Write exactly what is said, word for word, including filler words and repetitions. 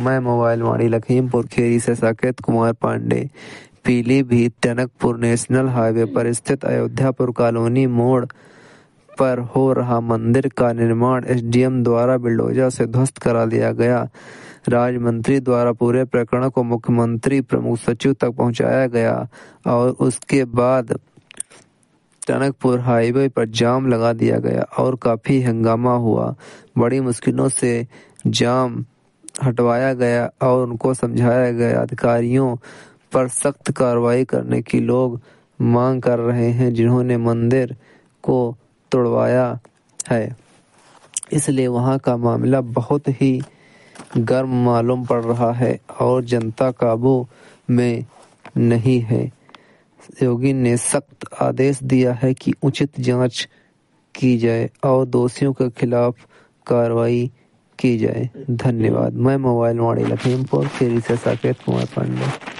मैं मोबाइल वाणी लखीमपुर खीरी से Saket Kumar Pandey. Pilibhit Tanakpur national highway पर स्थित अयोध्यापुर कॉलोनी मोड़ पर हो रहा मंदिर का निर्माण एसडीएम द्वारा बिल्डोजर से ध्वस्त करा दिया गया। राज्य मंत्री द्वारा पूरे प्रकरण को मुख्यमंत्री प्रमुख सचिव तक पहुंचाया गया और उसके बाद टनकपुर हाईवे पर जाम लगा दिया गया और काफी हंगामा हुआ। बड़ी मुश्किलों से जाम हटवाया गया और उनको समझाया गया। अधिकारियों पर सख्त कार्रवाई करने की लोग मांग कर रहे हैं जिन्होंने मंदिर को तोड़वाया है। इसलिए वहां का मामला बहुत ही गर्म मालूम पड़ रहा है और जनता काबू में नहीं है। योगी ने सख्त आदेश दिया है कि उचित जांच की जाए और दोषियों के खिलाफ कार्रवाई की जाए। धन्यवाद। मैं मोबाइल वाणी लखीमपुर खीरी से साकेत कुमार पांडे।